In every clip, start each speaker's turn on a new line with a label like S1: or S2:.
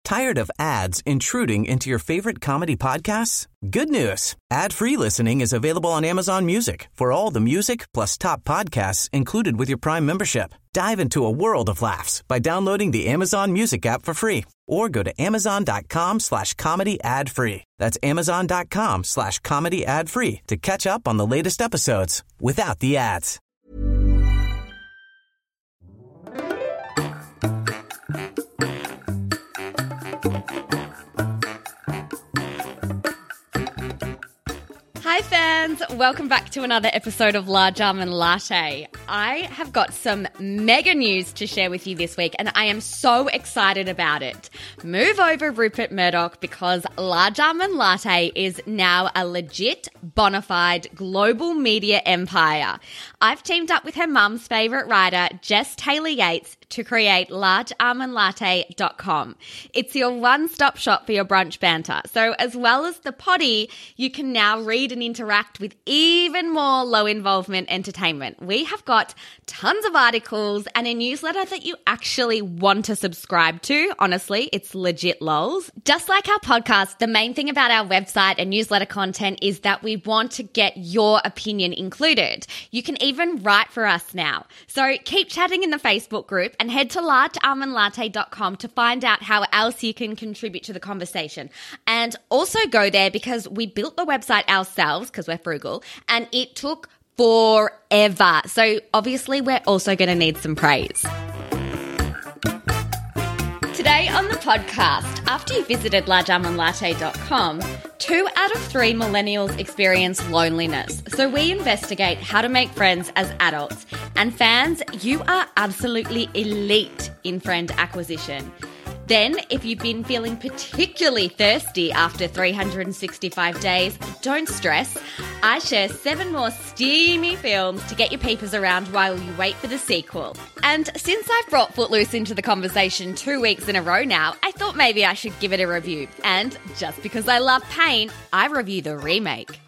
S1: Tired of ads intruding into your favorite comedy podcasts? Good news. Ad-free listening is available on Amazon Music for all the music plus top podcasts included with your Prime membership. Dive into a world of laughs by downloading the Amazon Music app for free or go to amazon.com/comedy ad-free. That's amazon.com/comedy ad-free to catch up on the latest episodes without the ads.
S2: Hi fans, welcome back to another episode of Large Almond Latte. I have got some mega news to share with you this week and I am so excited about it. Move over Rupert Murdoch because Large Almond Latte is now a legit, bona fide global media empire. I've teamed up with her mum's favourite writer, Jess Taylor Yates, to create largealmondlatte.com. It's your one-stop shop for your brunch banter. So as well as the potty, you can now read and interact with even more low-involvement entertainment. We have got tons of articles and a newsletter that you actually want to subscribe to. Honestly, it's legit lols. Just like our podcast, the main thing about our website and newsletter content is that we want to get your opinion included. You can even write for us now. So keep chatting in the Facebook group and head to largealmondlatte.com to find out how else you can contribute to the conversation. And also go there because we built the website ourselves because we're frugal and it took forever. So obviously we're also going to need some praise. Today on the podcast, after you visited largealmondlatte.com, 2 out of 3 millennials experience loneliness. So we investigate how to make friends as adults. And fans, you are absolutely elite in friend acquisition. Then, if you've been feeling particularly thirsty after 365 days, don't stress. I share 7 more steamy films to get your peepers around while you wait for the sequel. And since I've brought Footloose into the conversation 2 weeks in a row now, I thought maybe I should give it a review. And just because I love pain, I review the remake.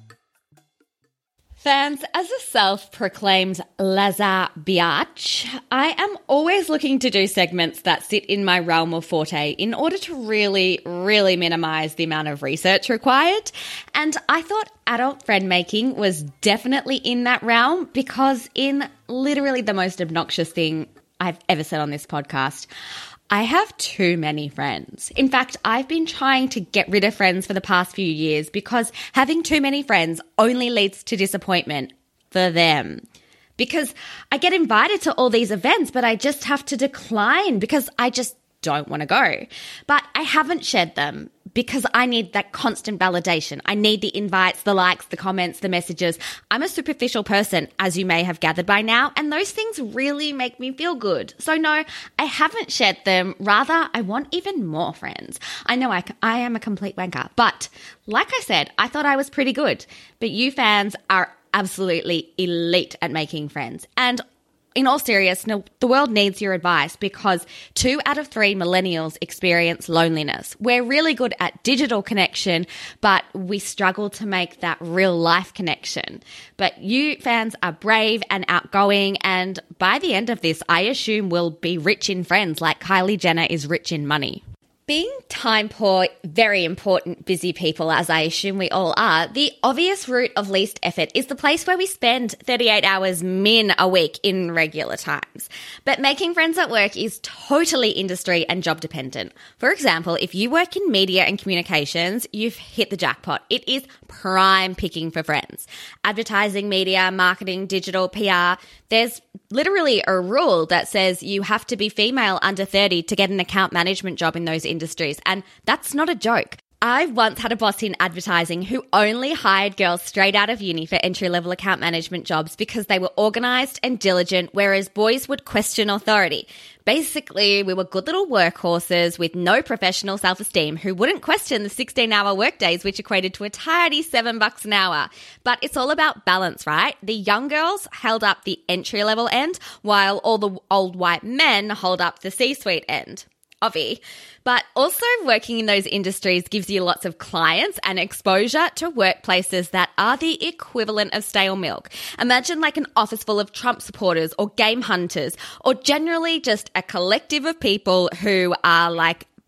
S2: Fans, as a self-proclaimed laissez biatch, I am always looking to do segments that sit in my realm of forte in order to really minimize the amount of research required. And I thought adult friend making was definitely in that realm because in literally the most obnoxious thing I've ever said on this podcast, I have too many friends. In fact, I've been trying to get rid of friends for the past few years because having too many friends only leads to disappointment for them. Because I get invited to all these events, but I just have to decline because I just don't want to go. But I haven't shed them because I need that constant validation. I need the invites, the likes, the comments, the messages. I'm a superficial person, as you may have gathered by now, and those things really make me feel good. So no, I haven't shed them. Rather, I want even more friends. I know I am a complete wanker, but like I said, I thought I was pretty good. But you fans are absolutely elite at making friends. And in all seriousness, the world needs your advice because 2 out of 3 millennials experience loneliness. We're really good at digital connection, but we struggle to make that real life connection. But you fans are brave and outgoing, and by the end of this, I assume we'll be rich in friends like Kylie Jenner is rich in money. Being time poor, very important, busy people, as I assume we all are, the obvious route of least effort is the place where we spend 38 hours min a week in regular times. But making friends at work is totally industry and job dependent. For example, if you work in media and communications, you've hit the jackpot. It is prime picking for friends. Advertising, media, marketing, digital, PR, there's literally a rule that says you have to be female under 30 to get an account management job in those industries. And that's not a joke. I once had a boss in advertising who only hired girls straight out of uni for entry-level account management jobs because they were organised and diligent, whereas boys would question authority. Basically, we were good little workhorses with no professional self-esteem who wouldn't question the 16-hour workdays, which equated to a tidy $7 an hour. But it's all about balance, right? The young girls held up the entry-level end, while all the old white men hold up the C-suite end. Obvi. But also working in those industries gives you lots of clients and exposure to workplaces that are the equivalent of stale milk. Imagine like an office full of Trump supporters or game hunters, or generally just a collective of people who are like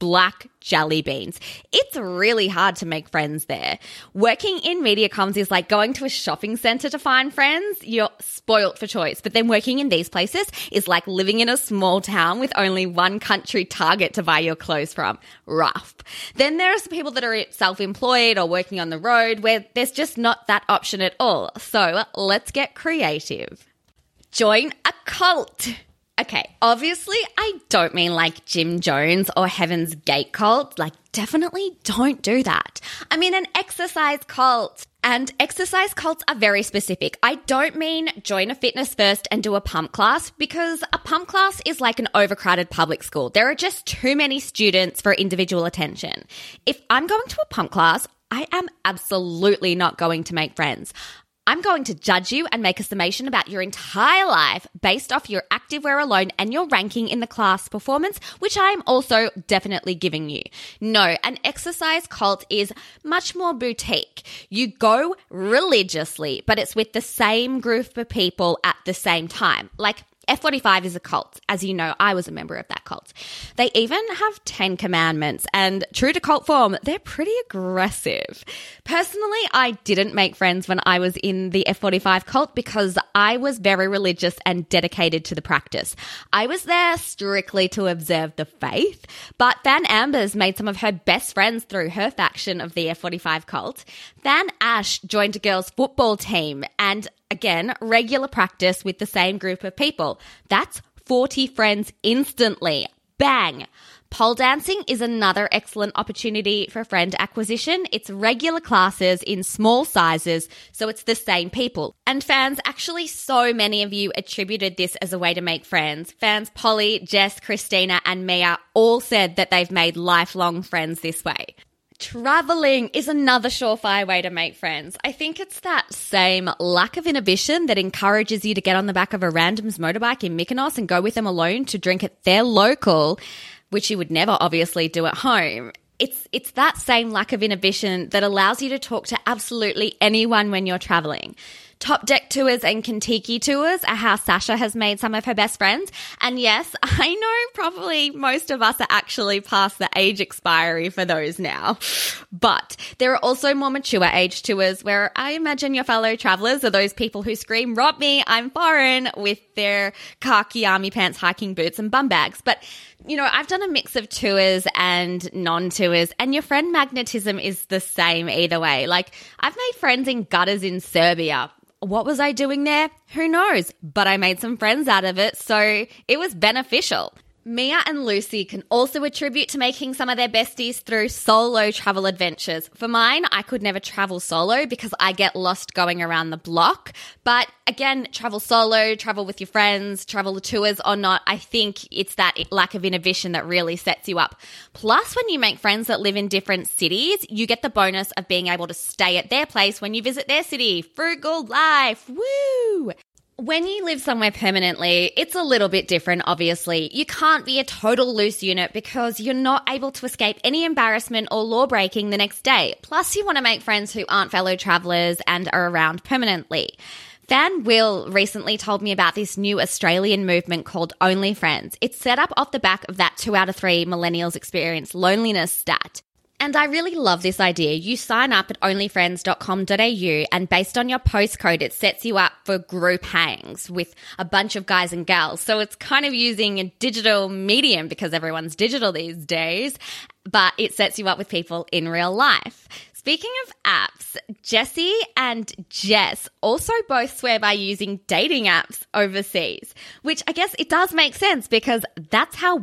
S2: black jelly beans. It's really hard to make friends there. Working in media comms is like going to a shopping center to find friends. You're spoilt for choice. But then working in these places is like living in a small town with only one country Target to buy your clothes from. Rough. Then there are some people that are self-employed or working on the road where there's just not that option at all. So let's get creative. Join a cult. Okay, obviously I don't mean like Jim Jones or Heaven's Gate cult. Like, definitely don't do that. I mean an exercise cult. And exercise cults are very specific. I don't mean join a Fitness First and do a pump class, because a pump class is like an overcrowded public school. There are just too many students for individual attention. If I'm going to a pump class, I am absolutely not going to make friends. I'm going to judge you and make a summation about your entire life based off your activewear alone and your ranking in the class performance, which I am also definitely giving you. No, an exercise cult is much more boutique. You go religiously, but it's with the same group of people at the same time. Like F45 is a cult. As you know, I was a member of that cult. They even have 10 commandments, and true to cult form, they're pretty aggressive. Personally, I didn't make friends when I was in the F45 cult because I was very religious and dedicated to the practice. I was there strictly to observe the faith, but Fan Ambers made some of her best friends through her faction of the F45 cult. Fan Ash joined a girls' football team, and again, regular practice with the same group of people. That's 40 friends instantly. Bang! Pole dancing is another excellent opportunity for friend acquisition. It's regular classes in small sizes, so it's the same people. And fans, actually so many of you attributed this as a way to make friends. Fans Polly, Jess, Christina, and Mia all said that they've made lifelong friends this way. Traveling is another surefire way to make friends. I think it's that same lack of inhibition that encourages you to get on the back of a random's motorbike in Mykonos and go with them alone to drink at their local, which you would never obviously do at home. It's that same lack of inhibition that allows you to talk to absolutely anyone when you're traveling. Top Deck tours and Kentucky tours are how Sasha has made some of her best friends. And yes, I know probably most of us are actually past the age expiry for those now. But there are also more mature age tours where I imagine your fellow travelers are those people who scream, "Rob me, I'm foreign," with their khaki army pants, hiking boots and bum bags. But you know, I've done a mix of tours and non-tours, and your friend magnetism is the same either way. Like, I've made friends in gutters in Serbia. What was I doing there? Who knows? But I made some friends out of it, so it was beneficial. Mia and Lucy can also attribute to making some of their besties through solo travel adventures. For mine, I could never travel solo because I get lost going around the block. But again, travel solo, travel with your friends, travel the tours or not, I think it's that lack of inhibition that really sets you up. Plus, when you make friends that live in different cities, you get the bonus of being able to stay at their place when you visit their city. Frugal life. Woo! When you live somewhere permanently, it's a little bit different, obviously. You can't be a total loose unit because you're not able to escape any embarrassment or law breaking the next day. Plus, you want to make friends who aren't fellow travelers and are around permanently. Fan Will recently told me about this new Australian movement called OnlyFriends. It's set up off the back of that 2 out of 3 millennials experience loneliness stat. And I really love this idea. You sign up at onlyfriends.com.au and based on your postcode, it sets you up for group hangs with a bunch of guys and gals. So it's kind of using a digital medium because everyone's digital these days, but it sets you up with people in real life. Speaking of apps, Jessie and Jess also both swear by using dating apps overseas, which I guess it does make sense because that's how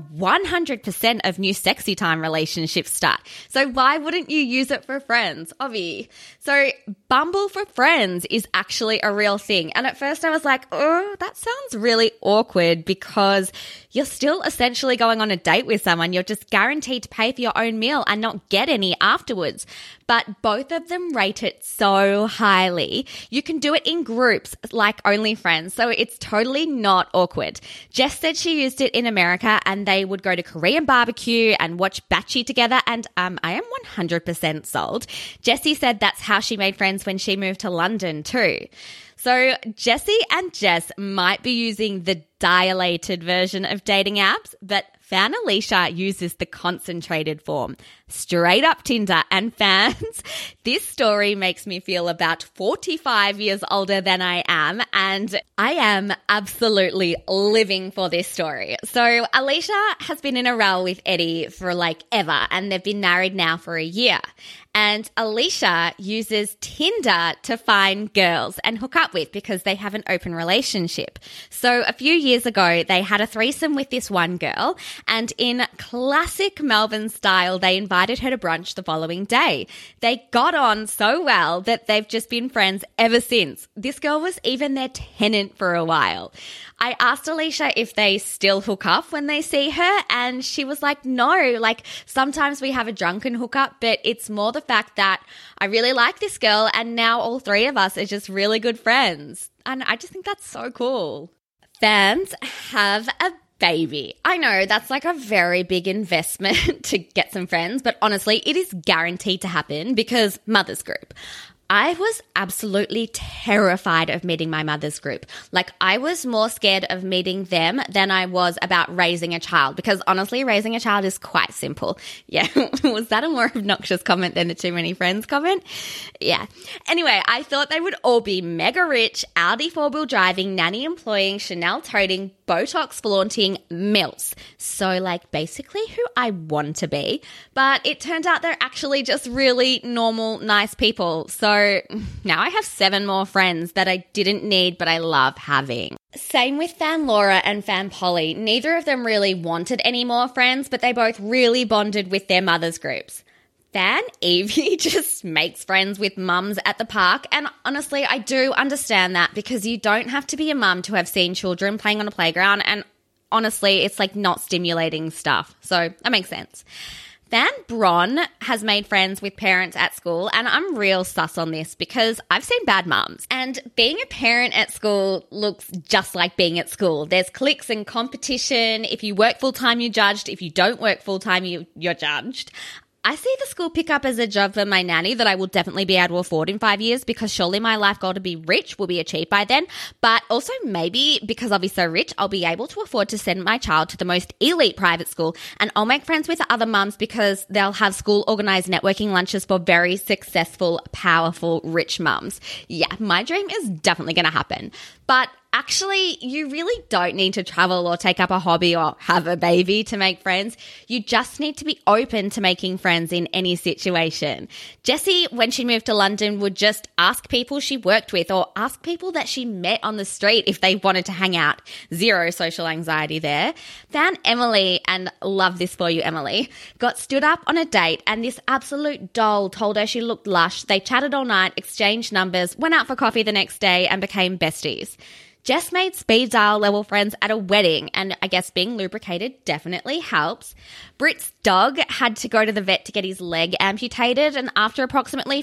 S2: 100% of new sexy time relationships start. So why wouldn't you use it for friends? Obvi. So Bumble for Friends is actually a real thing. And at first I was like, oh, that sounds really awkward because you're still essentially going on a date with someone. You're just guaranteed to pay for your own meal and not get any afterwards. But both of them rate it so highly. You can do it in groups like OnlyFriends, so it's totally not awkward. Jess said she used it in America and they would go to Korean barbecue and watch Batchy together, and I am 100% sold. Jessie said that's how she made friends when she moved to London too. So Jessie and Jess might be using the dilated version of dating apps, but Fan Alicia uses the concentrated form, straight up Tinder, and fans, this story makes me feel about 45 years older than I am, and I am absolutely living for this story. So Alicia has been in a row with Eddie for like ever, and they've been married now for a year. And Alicia uses Tinder to find girls and hook up with because they have an open relationship. So a few years ago, they had a threesome with this one girl, and in classic Melbourne style, they invited her to brunch the following day. They got on so well that they've just been friends ever since. This girl was even their tenant for a while. I asked Alicia if they still hook up when they see her, and she was like, no, like sometimes we have a drunken hookup, but it's more the fact that I really like this girl and now all three of us are just really good friends. And I just think that's so cool. Fans have a baby. I know that's like a very big investment to get some friends, but honestly, it is guaranteed to happen because mother's group. I was absolutely terrified of meeting my mother's group. Like, I was more scared of meeting them than I was about raising a child, because honestly, raising a child is quite simple. Yeah. Was that a more obnoxious comment than the too many friends comment? Yeah. Anyway, I thought they would all be mega rich, Audi 4-wheel driving, nanny employing, Chanel toting, Botox flaunting milfs. So like basically who I want to be. But it turned out they're actually just really normal, nice people. So now I have 7 more friends that I didn't need, but I love having. Same with Fan Laura and Fan Polly. Neither of them really wanted any more friends, but they both really bonded with their mothers' groups. Fan Evie just makes friends with mums at the park, and honestly, I do understand that because you don't have to be a mum to have seen children playing on a playground, and honestly, it's like not stimulating stuff, so that makes sense. Fan Bron has made friends with parents at school, and I'm real sus on this because I've seen bad mums. And being a parent at school looks just like being at school. There's cliques and competition. If you work full-time, you're judged. If you don't work full-time, you're judged. I see the school pickup as a job for my nanny that I will definitely be able to afford in 5 years, because surely my life goal to be rich will be achieved by then. But also maybe because I'll be so rich, I'll be able to afford to send my child to the most elite private school, and I'll make friends with other mums because they'll have school organised networking lunches for very successful, powerful, rich mums. Yeah, my dream is definitely going to happen. But actually, you really don't need to travel or take up a hobby or have a baby to make friends. You just need to be open to making friends in any situation. Jessie, when she moved to London, would just ask people she worked with or ask people that she met on the street if they wanted to hang out. Zero social anxiety there. Fan Emily, and love this for you, Emily, got stood up on a date, and this absolute doll told her she looked lush. They chatted all night, exchanged numbers, went out for coffee the next day, and became besties. Jess made speed dial level friends at a wedding, and I guess being lubricated definitely helps. Britt's dog had to go to the vet to get his leg amputated, and after approximately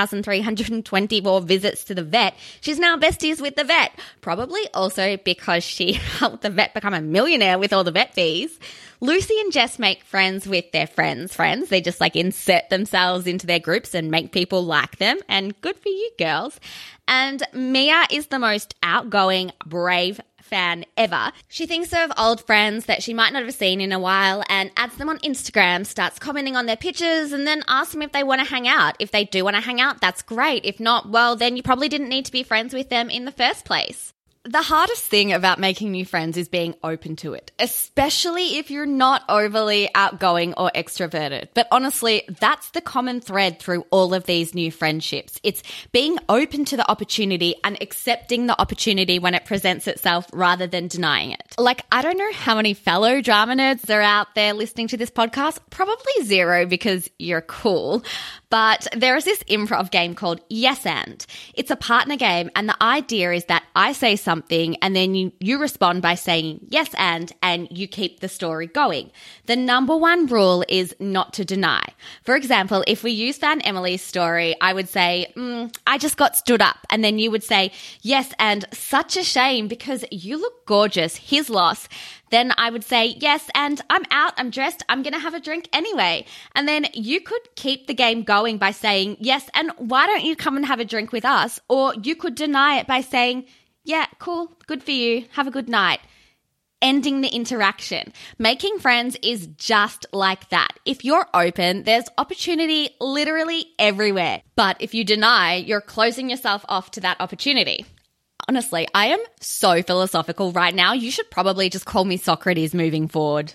S2: 4,324 visits to the vet, she's now besties with the vet, probably also because she helped the vet become a millionaire with all the vet fees. Lucy and Jess make friends with their friends. They just like insert themselves into their groups and make people like them, and good for you girls. And Mia is the most outgoing, brave fan ever. She thinks of old friends that she might not have seen in a while and adds them on Instagram, starts commenting on their pictures, and then asks them if they want to hang out. If they do want to hang out, that's great. If not, well, then you probably didn't need to be friends with them in the first place. The hardest thing about making new friends is being open to it, especially if you're not overly outgoing or extroverted. But honestly, that's the common thread through all of these new friendships. It's being open to the opportunity and accepting the opportunity when it presents itself rather than denying it. Like, I don't know how many fellow drama nerds are out there listening to this podcast. Probably zero, because you're cool. But there is this improv game called Yes And. It's a partner game, and the idea is that I say something and then you respond by saying yes and you keep the story going. The number one rule is not to deny. For example, if we use Fan Emily's story, I would say, I just got stood up, and then you would say, yes, and such a shame because you look gorgeous, his loss. Then I would say, yes, and I'm out, I'm dressed, I'm going to have a drink anyway. And then you could keep the game going by saying, yes, and why don't you come and have a drink with us? Or you could deny it by saying, yeah, cool, good for you, have a good night. ending the interaction. Making friends is just like that. If you're open, there's opportunity literally everywhere. But if you deny, you're closing yourself off to that opportunity. Honestly, I am so philosophical right now. You should probably just call me Socrates moving forward.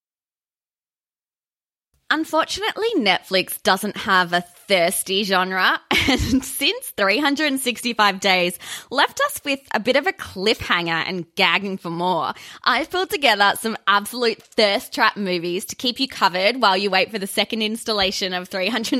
S2: Unfortunately, Netflix doesn't have a thirsty genre, and since 365 days left us with a bit of a cliffhanger and gagging for more, I've pulled together some absolute thirst trap movies to keep you covered while you wait for the second installation of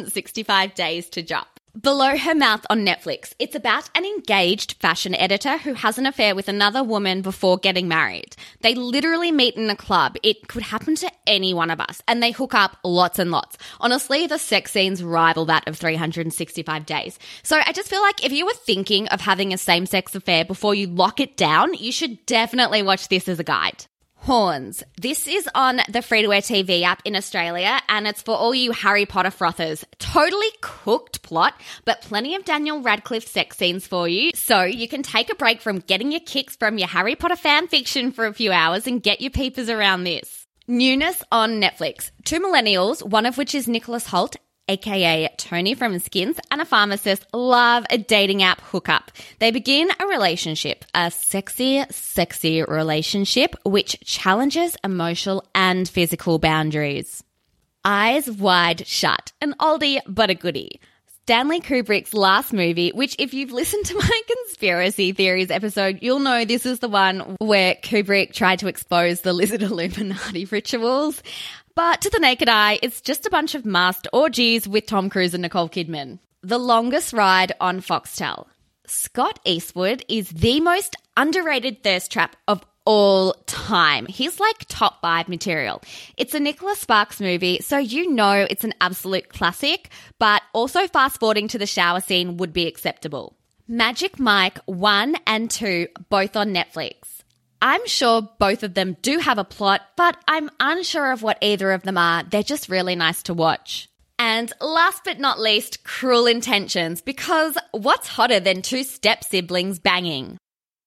S2: 365 days to drop. Below Her Mouth on Netflix. It's about an engaged fashion editor who has an affair with another woman before getting married. They literally meet in a club. It could happen to any one of us, and they hook up lots and lots. Honestly, the sex scenes rival that of 365 days. So I just feel like if you were thinking of having a same-sex affair before you lock it down, you should definitely watch this as a guide. Horns. This is on the free-to-air TV app in Australia, and it's for all you Harry Potter frothers. Totally cooked plot, but plenty of Daniel Radcliffe sex scenes for you, so you can take a break from getting your kicks from your Harry Potter fan fiction for a few hours and get your peepers around this. Newness on Netflix. Two millennials, one of which is Nicholas Hoult, aka Tony from Skins, and a pharmacist love a dating app hookup. They begin a relationship, a sexy relationship which challenges emotional and physical boundaries. Eyes Wide Shut, an oldie but a goodie. Stanley Kubrick's last movie, which if you've listened to my conspiracy theories episode, you'll know this is the one where Kubrick tried to expose the lizard Illuminati rituals. But to the naked eye, it's just a bunch of masked orgies with Tom Cruise and Nicole Kidman. The Longest Ride on Foxtel. Scott Eastwood is the most underrated thirst trap of all time. He's like top 5 material. It's a Nicholas Sparks movie, so you know it's an absolute classic, but also fast-forwarding to the shower scene would be acceptable. Magic Mike 1 and 2, both on Netflix. I'm sure both of them do have a plot, but I'm unsure of what either of them are. They're just really nice to watch. And last but not least, Cruel Intentions, because what's hotter than two step-siblings banging?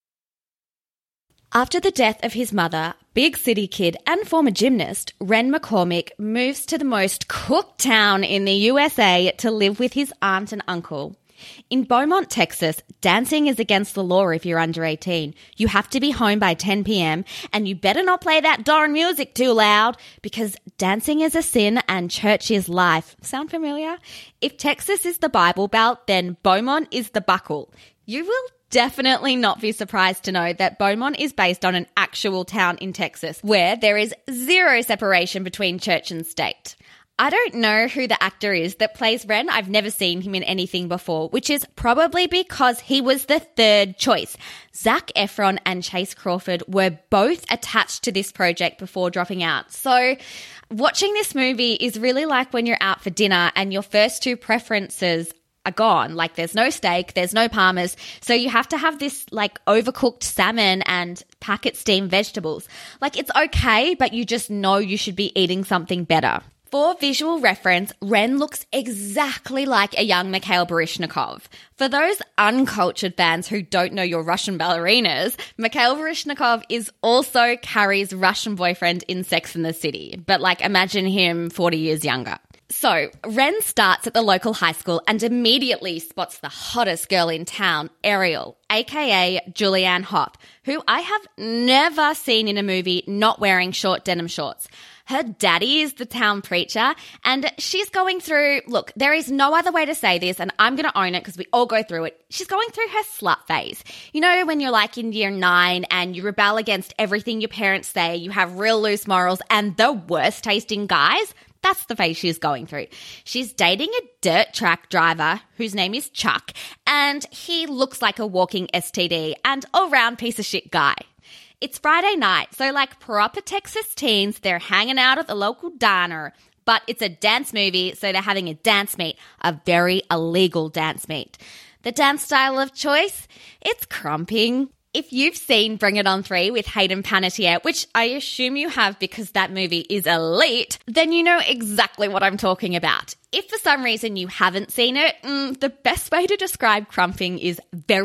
S2: After the death of his mother, big city kid and former gymnast, Ren McCormick moves to the most cooked town in the USA to live with his aunt and uncle. In Beaumont, Texas, dancing is against the law if you're under 18. You have to be home by 10 p.m. and you better not play that darn music too loud because dancing is a sin and church is life. Sound familiar? If Texas is the Bible Belt, then Beaumont is the buckle. You will definitely not be surprised to know that Beaumont is based on an actual town in Texas where there is zero separation between church and state. I don't know who the actor is that plays Ren. I've never seen him in anything before, which is probably because he was the third choice. Zac Efron and Chase Crawford were both attached to this project before dropping out. So watching this movie is really like when you're out for dinner and your first two preferences are gone. Like there's no steak, there's no parmas. So you have to have this like overcooked salmon and packet steamed vegetables. Like it's okay, but you just know you should be eating something better. For visual reference, Ren looks exactly like a young Mikhail Baryshnikov. For those uncultured fans who don't know your Russian ballerinas, Mikhail Baryshnikov is also Carrie's Russian boyfriend in Sex and the City. But like imagine him 40 years younger. So, Ren starts at the local high school and immediately spots the hottest girl in town, Ariel, aka Julianne Hough, who I have never seen in a movie not wearing short denim shorts. Her daddy is the town preacher, and she's going through, look, there is no other way to say this, and I'm going to own it because we all go through it. She's going through her slut phase. You know, when you're like in year 9 and you rebel against everything your parents say, you have real loose morals and the worst tasting guys? That's the phase she's going through. She's dating a dirt track driver whose name is Chuck, and he looks like a walking STD and all-round piece of shit guy. It's Friday night, so like proper Texas teens, they're hanging out at the local diner, but it's a dance movie, so they're having a dance meet, a very illegal dance meet. The dance style of choice? It's crumping. If you've seen Bring It On 3 with Hayden Panettiere, which I assume you have because that movie is elite, then you know exactly what I'm talking about. If for some reason you haven't seen it, the best way to describe crumping is very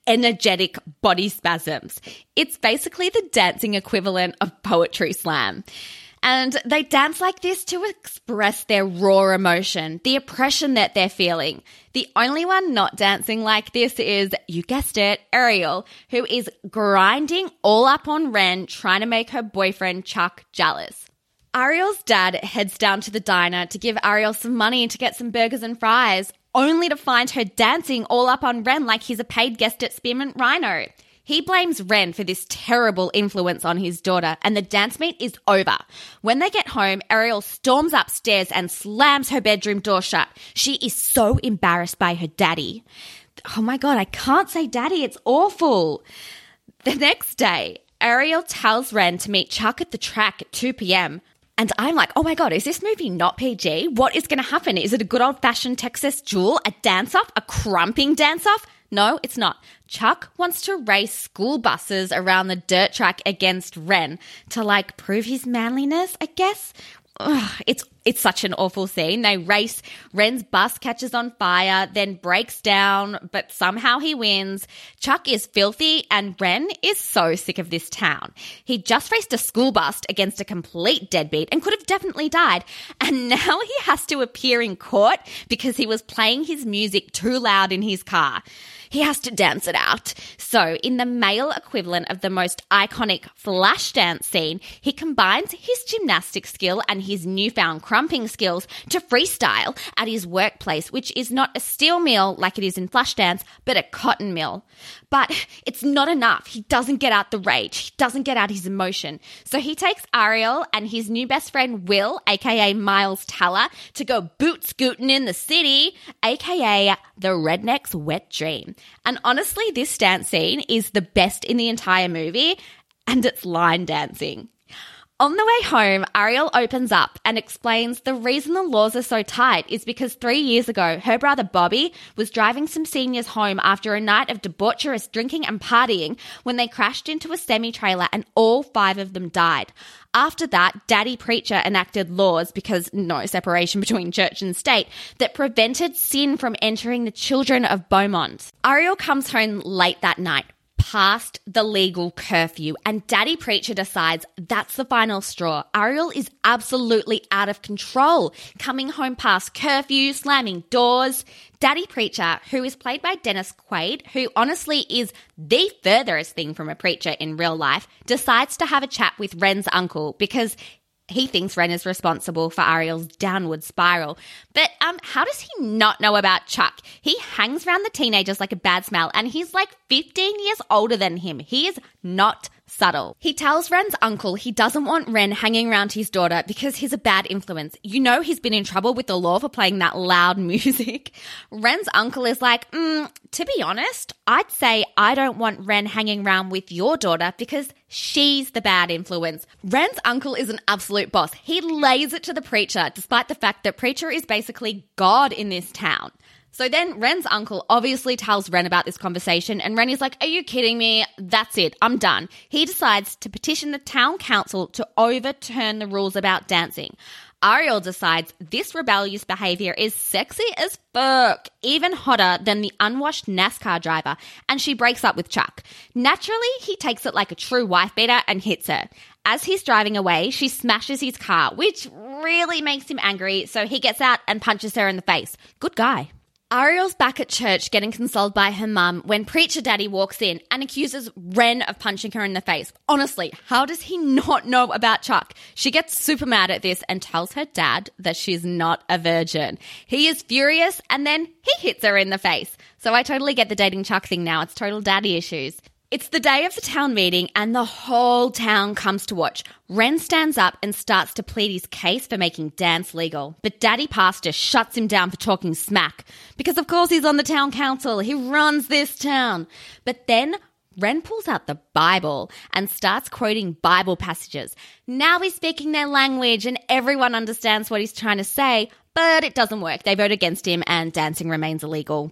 S2: energetic body spasms. It's basically the dancing equivalent of poetry slam. And they dance like this to express their raw emotion, the oppression that they're feeling. The only one not dancing like this is, you guessed it, Ariel, who is grinding all up on Ren, trying to make her boyfriend Chuck jealous. Ariel's dad heads down to the diner to give Ariel some money to get some burgers and fries, only to find her dancing all up on Ren like he's a paid guest at Spearmint Rhino. He blames Ren for this terrible influence on his daughter, and the dance meet is over. When they get home, Ariel storms upstairs and slams her bedroom door shut. She is so embarrassed by her daddy. Oh my God, I can't say daddy, it's awful. The next day, Ariel tells Ren to meet Chuck at the track at 2 p.m. And I'm like, oh my God, is this movie not PG? What is going to happen? Is it a good old-fashioned Texas duel, a dance-off, a crumping dance-off? No, it's not. Chuck wants to race school buses around the dirt track against Ren to prove his manliness, I guess. Ugh, it's such an awful scene. They race, Ren's bus catches on fire, then breaks down, but somehow he wins. Chuck is filthy and Ren is so sick of this town. He just raced a school bus against a complete deadbeat and could have definitely died. And now he has to appear in court because he was playing his music too loud in his car. He has to dance it out. So in the male equivalent of the most iconic flash dance scene, he combines his gymnastic skill and his newfound crumping skills to freestyle at his workplace, which is not a steel mill like it is in Flashdance, but a cotton mill. But it's not enough. He doesn't get out the rage. He doesn't get out his emotion. So he takes Ariel and his new best friend Will, aka Miles Teller, to go boot scooting in the city, aka the redneck's wet dream. And honestly, this dance scene is the best in the entire movie, and it's line dancing. On the way home, Ariel opens up and explains the reason the laws are so tight is because 3 years ago, her brother Bobby was driving some seniors home after a night of debaucherous drinking and partying when they crashed into a semi-trailer and all 5 of them died. After that, Daddy Preacher enacted laws, because no separation between church and state, that prevented sin from entering the children of Beaumont. Ariel comes home late that night, past the legal curfew, and Daddy Preacher decides that's the final straw. Ariel is absolutely out of control, coming home past curfew, slamming doors. Daddy Preacher, who is played by Dennis Quaid, who honestly is the furthest thing from a preacher in real life, decides to have a chat with Ren's uncle because he thinks Ren is responsible for Ariel's downward spiral. But how does he not know about Chuck? He hangs around the teenagers like a bad smell, and he's 15 years older than him. He is not subtle. He tells Ren's uncle he doesn't want Ren hanging around his daughter because he's a bad influence. You know he's been in trouble with the law for playing that loud music. Ren's uncle is like, to be honest, I'd say I don't want Ren hanging around with your daughter because she's the bad influence. Ren's uncle is an absolute boss. He lays it to the preacher, despite the fact that preacher is basically God in this town. So then Ren's uncle obviously tells Ren about this conversation, and Ren is like, are you kidding me? That's it. I'm done. He decides to petition the town council to overturn the rules about dancing. Ariel decides this rebellious behavior is sexy as fuck, even hotter than the unwashed NASCAR driver, and she breaks up with Chuck. Naturally, he takes it like a true wife beater and hits her. As he's driving away, she smashes his car, which really makes him angry, so he gets out and punches her in the face. Good guy. Ariel's back at church getting consoled by her mum when Preacher Daddy walks in and accuses Ren of punching her in the face. Honestly, how does he not know about Chuck? She gets super mad at this and tells her dad that she's not a virgin. He is furious and then he hits her in the face. So I totally get the dating Chuck thing now. It's total daddy issues. It's the day of the town meeting and the whole town comes to watch. Ren stands up and starts to plead his case for making dance legal. But Daddy Pastor shuts him down for talking smack. Because of course he's on the town council. He runs this town. But then Ren pulls out the Bible and starts quoting Bible passages. Now he's speaking their language and everyone understands what he's trying to say, but it doesn't work. They vote against him and dancing remains illegal.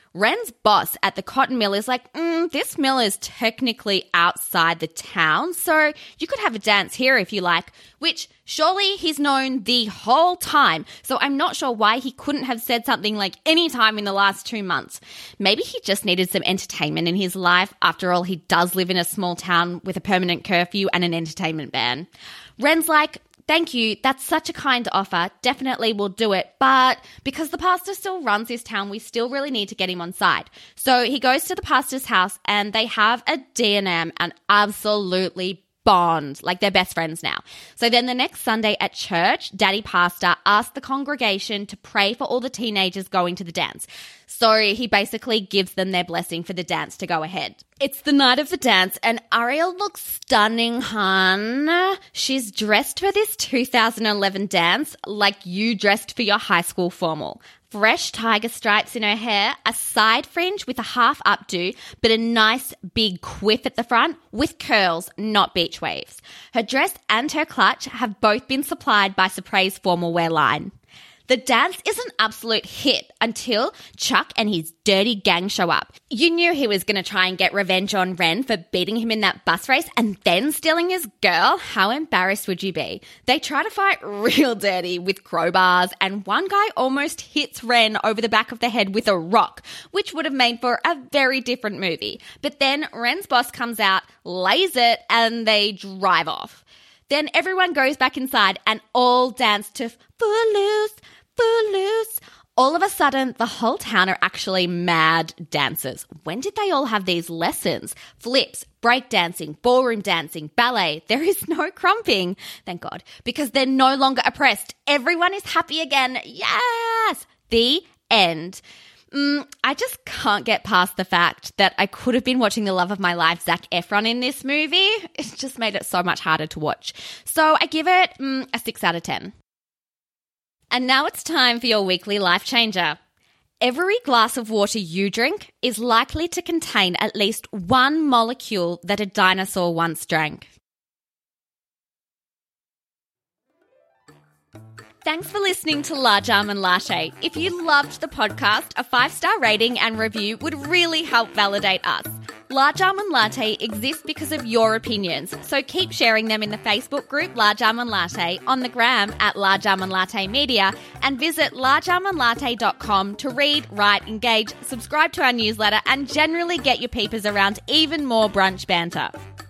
S2: Wren's boss at the cotton mill is like, this mill is technically outside the town, so you could have a dance here if you like, which surely he's known the whole time, so I'm not sure why he couldn't have said something like any time in the last 2 months. Maybe he just needed some entertainment in his life. After all, he does live in a small town with a permanent curfew and an entertainment ban. Wren's like, thank you, that's such a kind offer, definitely will do it, but because the pastor still runs this town, we still really need to get him on side. So he goes to the pastor's house and they have a D&M and absolutely bond, like they're best friends now. So then the next Sunday at church, Daddy Pastor asked the congregation to pray for all the teenagers going to the dance. So he basically gives them their blessing for the dance to go ahead. It's the night of the dance and Ariel looks stunning, hun. She's dressed for this 2011 dance like you dressed for your high school formal. Fresh tiger stripes in her hair, a side fringe with a half updo, but a nice big quiff at the front with curls, not beach waves. Her dress and her clutch have both been supplied by Supreme's formal wear line. The dance is an absolute hit until Chuck and his dirty gang show up. You knew he was going to try and get revenge on Wren for beating him in that bus race and then stealing his girl. How embarrassed would you be? They try to fight real dirty with crowbars and one guy almost hits Wren over the back of the head with a rock, which would have made for a very different movie. But then Wren's boss comes out, lays it, and they drive off. Then everyone goes back inside and all dance to Footloose, Footloose. All of a sudden, the whole town are actually mad dancers. When did they all have these lessons? Flips, breakdancing, ballroom dancing, ballet. There is no crumping, thank God, because they're no longer oppressed. Everyone is happy again. Yes! The end. I just can't get past the fact that I could have been watching the love of my life, Zac Efron, in this movie. It's just made it so much harder to watch. So I give it a 6 out of 10. And now it's time for your weekly life changer. Every glass of water you drink is likely to contain at least one molecule that a dinosaur once drank. Thanks for listening to Large Almond Latte. If you loved the podcast, a 5-star rating and review would really help validate us. Large Almond Latte exists because of your opinions, so keep sharing them in the Facebook group Large Almond Latte, on the gram at Large Almond Latte Media, and visit largealmondlatte.com to read, write, engage, subscribe to our newsletter, and generally get your peepers around even more brunch banter.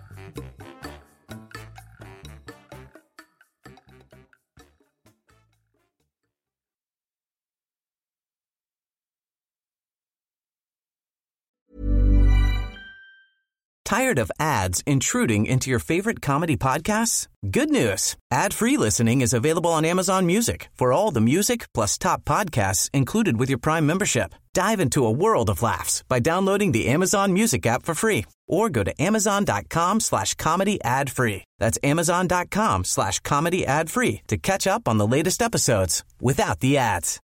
S1: Tired of ads intruding into your favorite comedy podcasts? Good news. Ad-free listening is available on Amazon Music for all the music plus top podcasts included with your Prime membership. Dive into a world of laughs by downloading the Amazon Music app for free or go to amazon.com/comedy ad-free. That's amazon.com/comedy ad-free to catch up on the latest episodes without the ads.